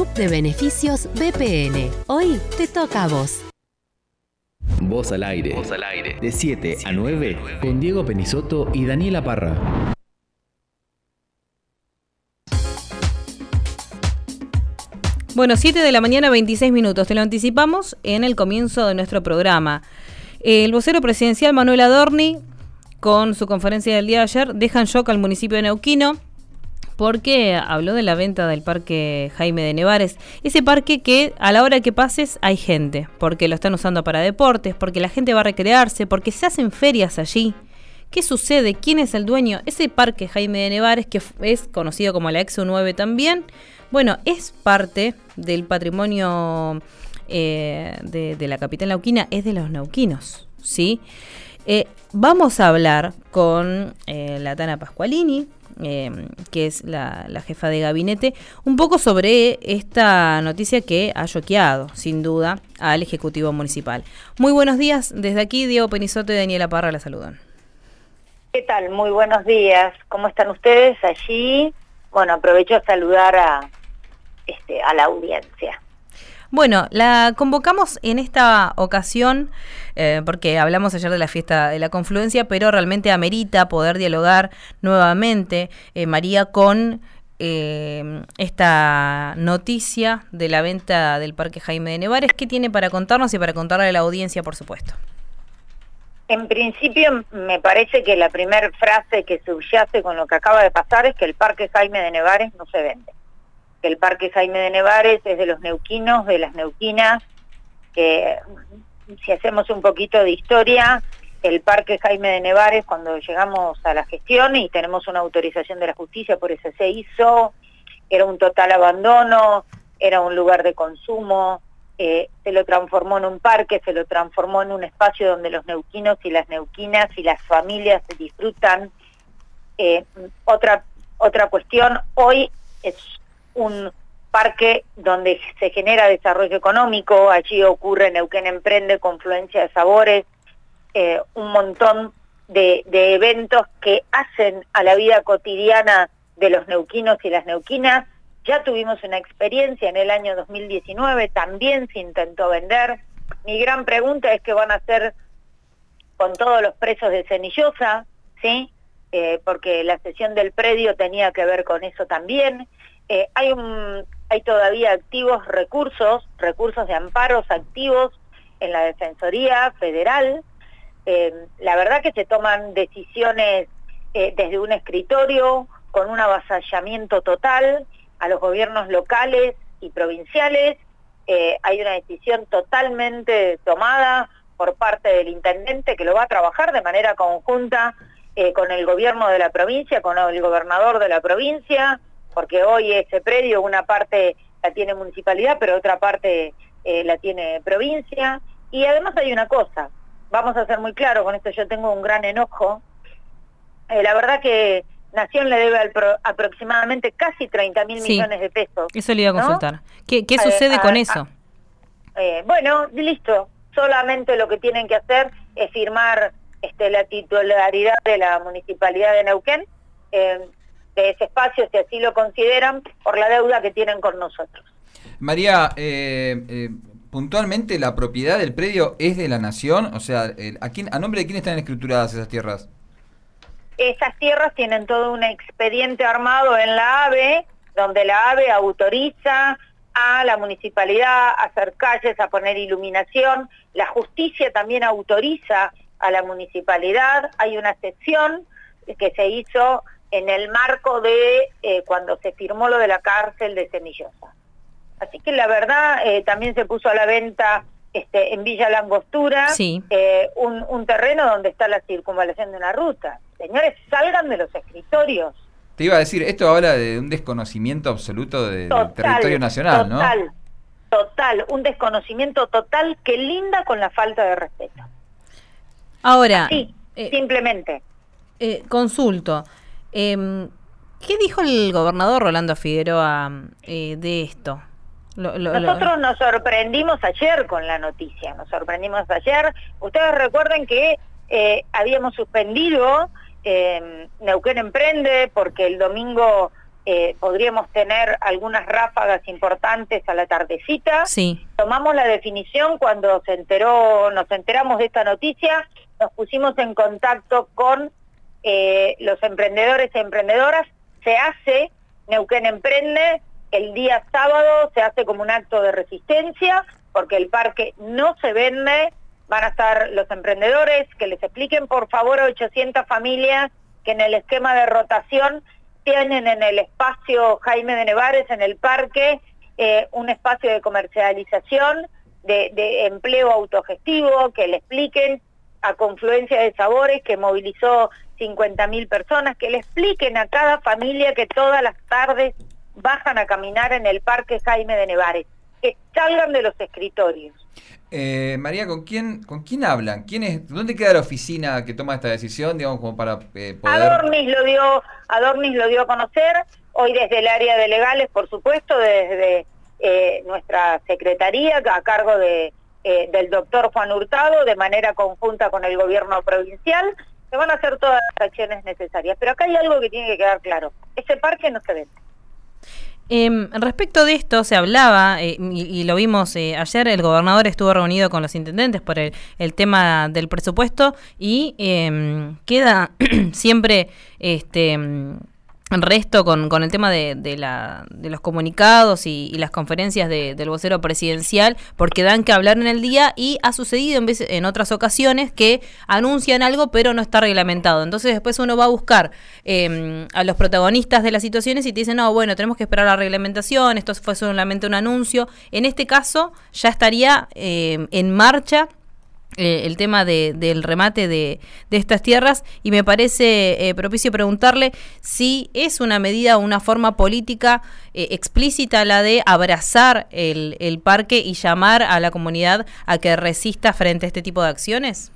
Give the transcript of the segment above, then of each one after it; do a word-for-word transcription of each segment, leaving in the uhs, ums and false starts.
Club de Beneficios B P N. Hoy te toca a vos. Voz al aire. Voz al aire. De siete a nueve con Diego Penisoto y Daniela Parra. Bueno, siete de la mañana, veintiséis minutos. Te lo anticipamos en el comienzo de nuestro programa. El vocero presidencial Manuel Adorni, con su conferencia del día de ayer, deja en shock al municipio de Neuquino porque habló de la venta del Parque Jaime de Nevares. Ese parque que a la hora que pases hay gente, porque lo están usando para deportes, porque la gente va a recrearse, porque se hacen ferias allí. ¿Qué sucede? ¿Quién es el dueño? Ese Parque Jaime de Nevares, que es conocido como la Exo nueve también, bueno, es parte del patrimonio eh, de, de la capital neuquina, es de los neuquinos, ¿sí? Eh, vamos a hablar con eh, la Tana Pascualini, eh, que es la, la jefa de gabinete, un poco sobre esta noticia que ha choqueado, sin duda, al Ejecutivo Municipal. Muy buenos días, desde aquí Diego Penisoto y Daniela Parra la saludan. ¿Qué tal? Muy buenos días. ¿Cómo están ustedes allí? Bueno, aprovecho a saludar a, este, a la audiencia. Bueno, la convocamos en esta ocasión eh, porque hablamos ayer de la fiesta de la confluencia, pero realmente amerita poder dialogar nuevamente, eh, María, con eh, esta noticia de la venta del Parque Jaime de Nevares. ¿Qué tiene para contarnos y para contarle a la audiencia, por supuesto? En principio, me parece que la primera frase que subyace con lo que acaba de pasar es que el Parque Jaime de Nevares no se vende. Que el Parque Jaime de Nevares es de los neuquinos, de las neuquinas, que si hacemos un poquito de historia, el Parque Jaime de Nevares, cuando llegamos a la gestión y tenemos una autorización de la justicia, por eso se hizo, era un total abandono, era un lugar de consumo, eh, se lo transformó en un parque, se lo transformó en un espacio donde los neuquinos y las neuquinas y las familias se disfrutan. Eh, otra, otra cuestión, hoy es un parque donde se genera desarrollo económico, allí ocurre Neuquén Emprende, Confluencia de Sabores, eh, un montón de, de eventos que hacen a la vida cotidiana de los neuquinos y las neuquinas. Ya tuvimos una experiencia en el año dos mil diecinueve, también se intentó vender. Mi gran pregunta es qué van a hacer con todos los presos de Cenillosa, ¿sí? Eh, porque la cesión del predio tenía que ver con eso también. Eh, hay, un, hay todavía activos recursos, recursos de amparos activos en la Defensoría Federal. Eh, la verdad que se toman decisiones eh, desde un escritorio con un avasallamiento total a los gobiernos locales y provinciales. Eh, hay una decisión totalmente tomada por parte del intendente que lo va a trabajar de manera conjunta eh, con el gobierno de la provincia, con el gobernador de la provincia, porque hoy ese predio, una parte la tiene municipalidad, pero otra parte eh, la tiene provincia. Y además hay una cosa, vamos a ser muy claros, con esto yo tengo un gran enojo. Eh, la verdad que Nación le debe al pro, aproximadamente casi treinta mil sí, millones de pesos. Eso le iba a consultar. ¿No? ¿Qué, qué sucede eh, con a, eso? A, eh, bueno, listo. Solamente lo que tienen que hacer es firmar este, la titularidad de la Municipalidad de Neuquén, eh, de ese espacio, si así lo consideran, por la deuda que tienen con nosotros. María, eh, eh, puntualmente la propiedad del predio es de la Nación, o sea, eh, ¿a, quién, ¿a nombre de quién están escrituradas esas tierras? Esas tierras tienen todo un expediente armado en la AVE, donde la AVE autoriza a la municipalidad a hacer calles, a poner iluminación. La justicia también autoriza a la municipalidad. Hay una sección que se hizo en el marco de eh, cuando se firmó lo de la cárcel de Cenillosa. Así que la verdad eh, también se puso a la venta este, en Villa Langostura sí. eh, un, un terreno donde está la circunvalación de una ruta. Señores, salgan de los escritorios. Te iba a decir, esto habla de un desconocimiento absoluto de, total, del territorio nacional, ¿no? Total, total, un desconocimiento total que linda con la falta de respeto. Ahora, sí, eh, simplemente. Eh, consulto, eh, ¿qué dijo el gobernador Rolando Figueroa eh, de esto? Lo, lo, Nosotros lo... nos sorprendimos ayer con la noticia, nos sorprendimos ayer. Ustedes recuerden que eh, habíamos suspendido eh, Neuquén Emprende porque el domingo eh, podríamos tener algunas ráfagas importantes a la tardecita. Sí. Tomamos la definición cuando se enteró, nos enteramos de esta noticia, nos pusimos en contacto con eh, los emprendedores y emprendedoras. Se hace, Neuquén Emprende, el día sábado se hace como un acto de resistencia, porque el parque no se vende. Van a estar los emprendedores, que les expliquen por favor a ochocientas familias que en el esquema de rotación tienen en el espacio Jaime de Nevares, en el parque, eh, un espacio de comercialización, de, de empleo autogestivo, que le expliquen a Confluencia de Sabores, que movilizó cincuenta mil personas, que le expliquen a cada familia que todas las tardes bajan a caminar en el parque Jaime de Nevares, que salgan de los escritorios. Eh, María, ¿con quién con quién hablan? ¿Quién es, ¿Dónde queda la oficina que toma esta decisión, digamos, como para eh, poder...? Adornis lo dio, Adornis lo dio a conocer, hoy desde el área de legales, por supuesto, desde eh, nuestra secretaría, a cargo de eh, del doctor Juan Hurtado, de manera conjunta con el gobierno provincial, se van a hacer todas las acciones necesarias. Pero acá hay algo que tiene que quedar claro, ese parque no se vende. Eh, respecto de esto se hablaba, eh, y, y lo vimos eh, ayer, el gobernador estuvo reunido con los intendentes por el, el tema del presupuesto y eh, queda siempre este resto con, con el tema de, de, la, de los comunicados y, y las conferencias de, del vocero presidencial, porque dan que hablar en el día, y ha sucedido en, vez, en otras ocasiones que anuncian algo pero no está reglamentado. Entonces después uno va a buscar eh, a los protagonistas de las situaciones y te dicen, no, bueno, tenemos que esperar la reglamentación, esto fue solamente un anuncio. En este caso ya estaría eh, en marcha Eh, el tema de, del remate de, de estas tierras, y me parece eh, propicio preguntarle si es una medida o una forma política eh, explícita la de abrazar el, el parque y llamar a la comunidad a que resista frente a este tipo de acciones.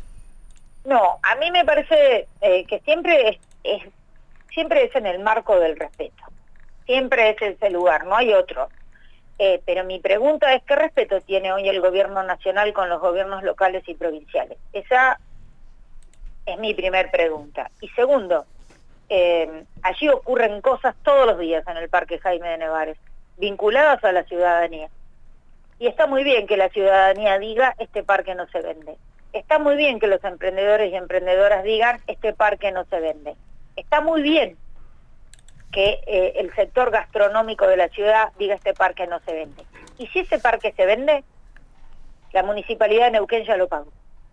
No, a mí me parece eh, que siempre es, es siempre es en el marco del respeto, siempre es ese lugar, no hay otro. Eh, pero mi pregunta es, ¿qué respeto tiene hoy el gobierno nacional con los gobiernos locales y provinciales? Esa es mi primer pregunta. Y segundo, eh, allí ocurren cosas todos los días en el Parque Jaime de Nevares, vinculadas a la ciudadanía. Y está muy bien que la ciudadanía diga, este parque no se vende. Está muy bien que los emprendedores y emprendedoras digan, este parque no se vende. Está muy bien que eh, el sector gastronómico de la ciudad diga, este parque no se vende. Y si ese parque se vende, la Municipalidad de Neuquén ya lo pagó.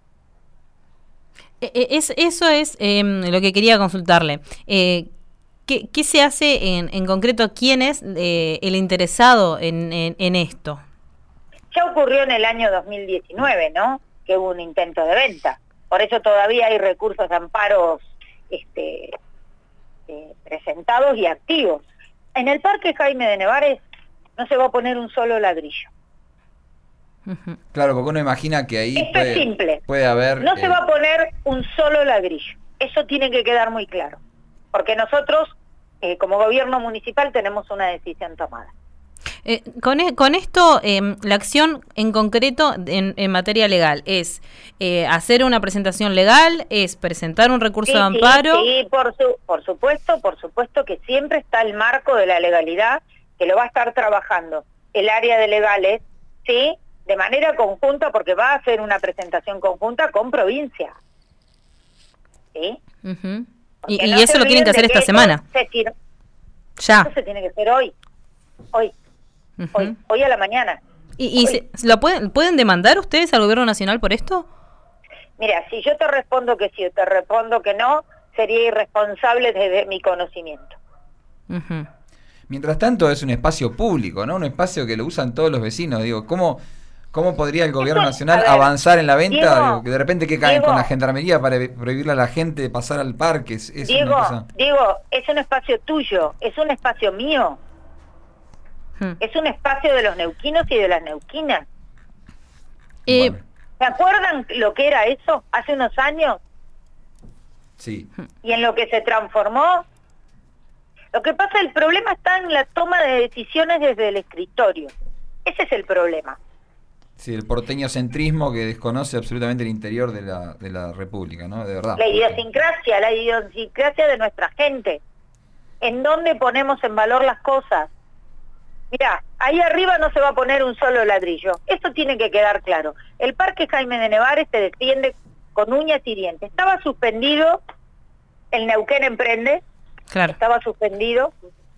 Es, eso es eh, lo que quería consultarle. Eh, ¿qué, ¿Qué se hace en, en concreto? ¿Quién es eh, el interesado en, en, en esto? Ya ocurrió en el año dos mil diecinueve, ¿no? Que hubo un intento de venta. Por eso todavía hay recursos de amparos este, eh, presentados y activos. En el Parque Jaime de Nevares no se va a poner un solo ladrillo. Claro, porque uno imagina que ahí Esto puede, es simple. puede haber... No eh... se va a poner un solo ladrillo. Eso tiene que quedar muy claro. Porque nosotros, eh, como gobierno municipal, tenemos una decisión tomada. Eh, con, e con esto, eh, la acción en concreto en, en materia legal es eh, hacer una presentación legal, es presentar un recurso sí, de amparo. Sí, sí, por, su, por supuesto, por supuesto que siempre está el marco de la legalidad, que lo va a estar trabajando el área de legales, sí, de manera conjunta, porque va a hacer una presentación conjunta con provincia. ¿Sí? Uh-huh. Y, no y eso lo tienen que hacer esta semana. Se ya. Eso se tiene que hacer hoy. Hoy. Uh-huh. Hoy, hoy a la mañana. ¿Y, y se, lo pueden, pueden demandar ustedes al gobierno nacional por esto? Mira, si yo te respondo que sí o te respondo que no, sería irresponsable desde mi conocimiento. Uh-huh. Mientras tanto es un espacio público, ¿no? Un espacio que lo usan todos los vecinos. Digo, ¿cómo, cómo podría el gobierno Esto, nacional ver, avanzar en la venta? Diego, Digo, que de repente que caen Diego, con la gendarmería para prohibirle a la gente de pasar al parque. Es, es Diego, una cosa... Diego, es un espacio tuyo, es un espacio mío. Hmm. Es un espacio de los neuquinos y de las neuquinas. Eh, bueno. ¿Se acuerdan lo que era eso hace unos años? Sí. Y en lo que se transformó. Lo que pasa, el problema está en la toma de decisiones desde el escritorio. Ese es el problema. Sí, el porteño centrismo que desconoce absolutamente el interior de la, de la República, ¿no? De verdad. La idiosincrasia, la idiosincrasia de nuestra gente. en dónde ponemos en valor las cosas. Mirá, ahí arriba no se va a poner un solo ladrillo. Eso tiene que quedar claro. El Parque Jaime de Nevares se defiende con uñas y dientes. Estaba suspendido el Neuquén Emprende. Claro. Estaba suspendido.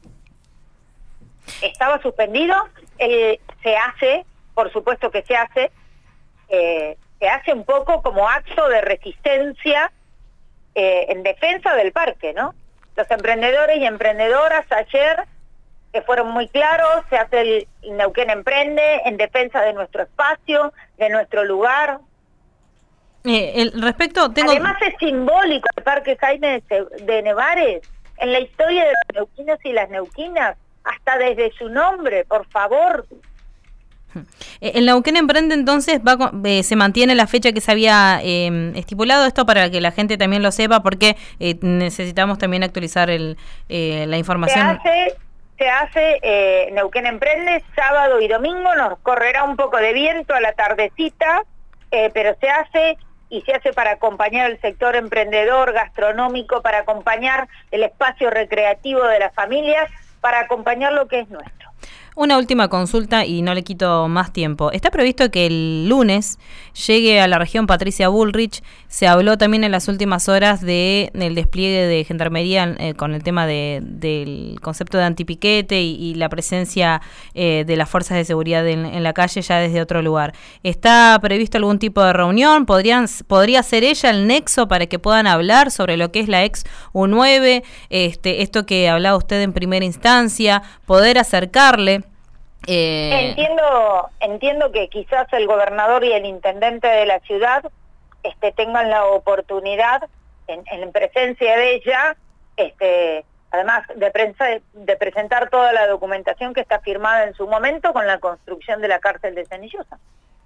Estaba suspendido. Eh, se hace, por supuesto que se hace, eh, se hace un poco como acto de resistencia eh, en defensa del parque, ¿no? Los emprendedores y emprendedoras ayer, que fueron muy claros, se hace el, el Neuquén Emprende en defensa de nuestro espacio, de nuestro lugar. Eh, el respecto, tengo... Además es simbólico el Parque Jaime de, de Nevares en la historia de los neuquinos y las neuquinas, hasta desde su nombre, por favor. El Neuquén Emprende entonces va con, eh, se mantiene la fecha que se había eh, estipulado, esto para que la gente también lo sepa, porque eh, necesitamos también actualizar el, eh, la información. Se hace, se hace eh, Neuquén Emprende sábado y domingo, nos correrá un poco de viento a la tardecita, eh, pero se hace y se hace para acompañar el sector emprendedor, gastronómico, para acompañar el espacio recreativo de las familias, para acompañar lo que es nuestro. Una última consulta y no le quito más tiempo. Está previsto que el lunes llegue a la región Patricia Bullrich. Se habló también en las últimas horas de el despliegue de gendarmería eh, con el tema de, del concepto de antipiquete y, y la presencia eh, de las fuerzas de seguridad en, en la calle ya desde otro lugar. ¿Está previsto algún tipo de reunión? ¿Podrían, ¿Podría ser ella el nexo para que puedan hablar sobre lo que es la ex U nueve? Este, esto que hablaba usted en primera instancia, poder acercarle. Eh... Entiendo, entiendo que quizás el gobernador y el intendente de la ciudad este, tengan la oportunidad, en, en presencia de ella, este, además de, prensa, de presentar toda la documentación que está firmada en su momento con la construcción de la cárcel de Cenillosa.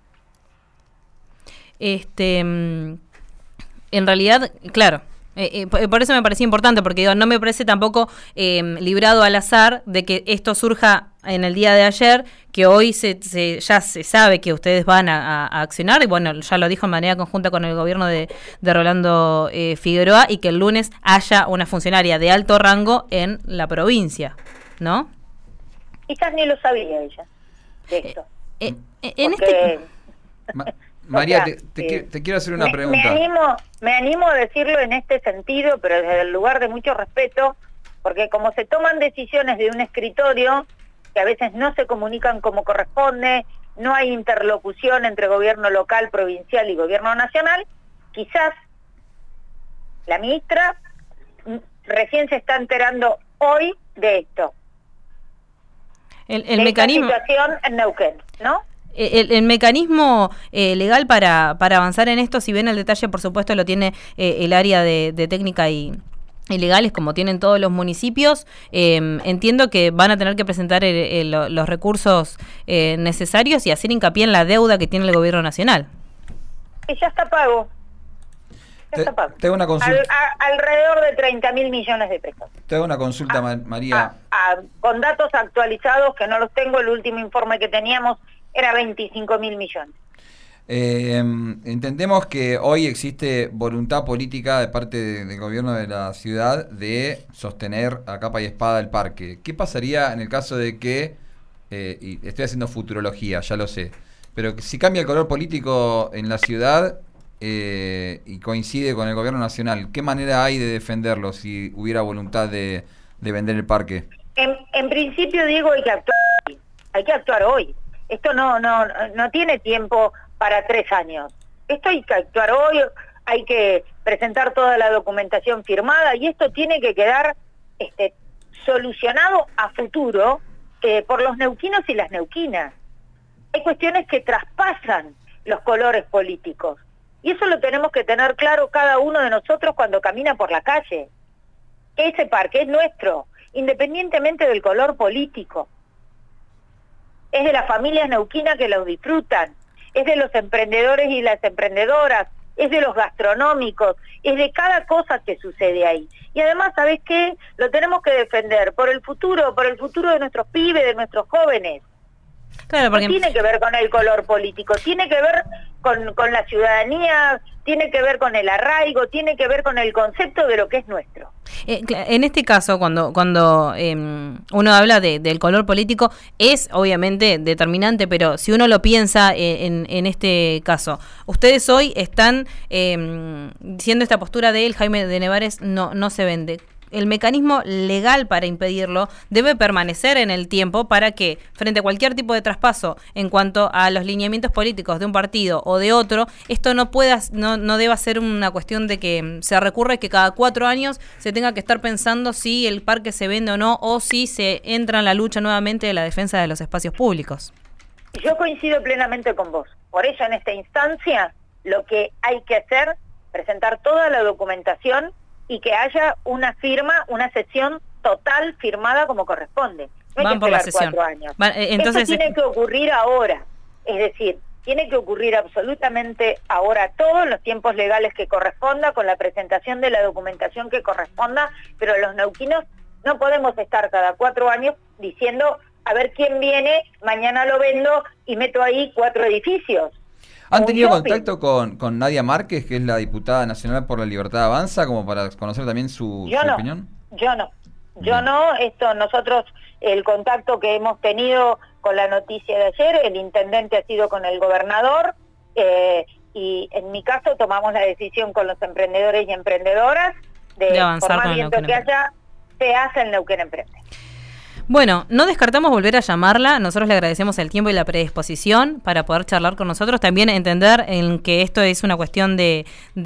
Este, en realidad, claro. Eh, eh, por eso me parecía importante, porque digo, no me parece tampoco eh, librado al azar de que esto surja en el día de ayer, que hoy se, se ya se sabe que ustedes van a, a accionar, y bueno, ya lo dijo en manera conjunta con el gobierno de, de Rolando eh, Figueroa, y que el lunes haya una funcionaria de alto rango en la provincia, ¿no? Quizás ni lo sabía ella de esto. Eh, eh, en porque... este... Ma María, o sea, te, te, eh, te quiero hacer una me, pregunta. Me animo, me animo a decirlo en este sentido, pero desde el lugar de mucho respeto, porque como se toman decisiones de un escritorio, que a veces no se comunican como corresponde, no hay interlocución entre gobierno local, provincial y gobierno nacional, quizás la ministra recién se está enterando hoy de esto. El, el de mecanismo... esta situación en Neuquén, ¿no? El, el mecanismo eh, legal para, para avanzar en esto, si bien el detalle, por supuesto, lo tiene eh, el área de, de técnica y, y legales, como tienen todos los municipios, eh, entiendo que van a tener que presentar el, el, los recursos eh, necesarios y hacer hincapié en la deuda que tiene el gobierno nacional. Y ya está pago. Ya te, está pago. Te hago una consulta. Al, a, alrededor de treinta mil millones de pesos. Te hago una consulta, a, María. A, a, con datos actualizados, que no los tengo, el último informe que teníamos era veinticinco mil millones. Eh, entendemos que hoy existe voluntad política de parte de, del gobierno de la ciudad de sostener a capa y espada el parque. ¿Qué pasaría en el caso de que, eh, y estoy haciendo futurología, ya lo sé, pero que si cambia el color político en la ciudad eh, y coincide con el gobierno nacional, ¿qué manera hay de defenderlo si hubiera voluntad de, de vender el parque? En, en principio, Diego, hay que actuar hoy. Hay que actuar hoy. Esto no, no, no tiene tiempo para tres años. Esto hay que actuar hoy, hay que presentar toda la documentación firmada y esto tiene que quedar este, solucionado a futuro eh, por los neuquinos y las neuquinas. Hay cuestiones que traspasan los colores políticos y eso lo tenemos que tener claro cada uno de nosotros cuando camina por la calle. Ese parque es nuestro, independientemente del color político. Es de las familias neuquinas que los disfrutan, es de los emprendedores y las emprendedoras, es de los gastronómicos, es de cada cosa que sucede ahí. Y además, ¿sabés qué? Lo tenemos que defender por el futuro, por el futuro de nuestros pibes, de nuestros jóvenes. Claro, porque... No tiene que ver con el color político, tiene que ver con, con la ciudadanía, tiene que ver con el arraigo, tiene que ver con el concepto de lo que es nuestro. Eh, en este caso, cuando cuando eh, uno habla de, del color político, es obviamente determinante, pero si uno lo piensa eh, en, en este caso, ustedes hoy están eh, diciendo esta postura de el Jaime de Nevares no, no se vende. El mecanismo legal para impedirlo debe permanecer en el tiempo para que, frente a cualquier tipo de traspaso en cuanto a los lineamientos políticos de un partido o de otro, esto no pueda, no, no deba ser una cuestión de que se recurre que cada cuatro años se tenga que estar pensando si el parque se vende o no, o si se entra en la lucha nuevamente de la defensa de los espacios públicos. Yo coincido plenamente con vos. Por eso, en esta instancia, lo que hay que hacer, presentar toda la documentación y que haya una firma, una sesión total firmada como corresponde. No hay Van que por la esperar sesión. cuatro años. Van, eh, entonces, Esto tiene que ocurrir ahora. Es decir, tiene que ocurrir absolutamente ahora todo, en los tiempos legales que corresponda, con la presentación de la documentación que corresponda, pero los neuquinos no podemos estar cada cuatro años diciendo, a ver quién viene, mañana lo vendo y meto ahí cuatro edificios. ¿Han Un tenido shopping. contacto con, con Nadia Márquez, que es la diputada nacional por la Libertad Avanza, como para conocer también su, Yo su no, opinión? yo no, yo Bien. no, esto nosotros, el contacto que hemos tenido con la noticia de ayer, el intendente ha sido con el gobernador, eh, y en mi caso tomamos la decisión con los emprendedores y emprendedoras de, De avanzar por más con el viento Neuquén que haya, se hace el Neuquén Emprende. Bueno, no descartamos volver a llamarla. Nosotros le agradecemos el tiempo y la predisposición para poder charlar con nosotros. También entender en que esto es una cuestión de,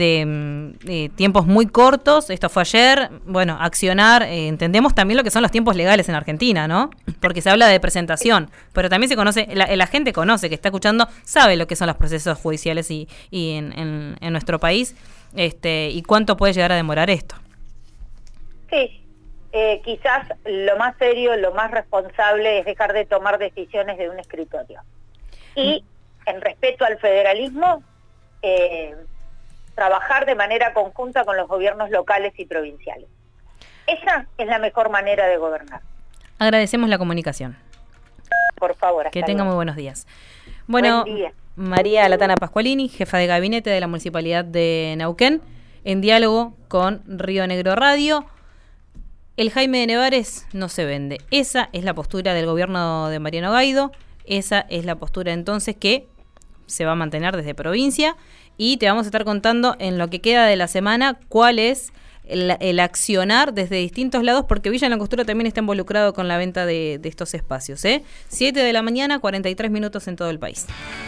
de, de tiempos muy cortos. Esto fue ayer. Bueno, accionar. Eh, entendemos también lo que son los tiempos legales en Argentina, ¿no? Porque se habla de presentación, pero también se conoce, la, la gente conoce, que está escuchando, sabe lo que son los procesos judiciales y, y en, en, en nuestro país, este, y cuánto puede llegar a demorar esto. Sí. Eh, quizás lo más serio, lo más responsable es dejar de tomar decisiones de un escritorio. Y en respeto al federalismo, eh, trabajar de manera conjunta con los gobiernos locales y provinciales. Esa es la mejor manera de gobernar. Agradecemos la comunicación. Por favor, hasta Que tenga luego. muy buenos días. Bueno, Buen día. María Latana Pascualini, jefa de gabinete de la Municipalidad de Neuquén, en diálogo con Río Negro Radio. El Jaime de Nevares no se vende. Esa es la postura del gobierno de Mariano Gaido. Esa es la postura entonces que se va a mantener desde provincia. Y te vamos a estar contando en lo que queda de la semana cuál es el, el accionar desde distintos lados, porque Villa Langostura también está involucrado con la venta de, de estos espacios. ¿eh? siete de la mañana, cuarenta y tres minutos en todo el país.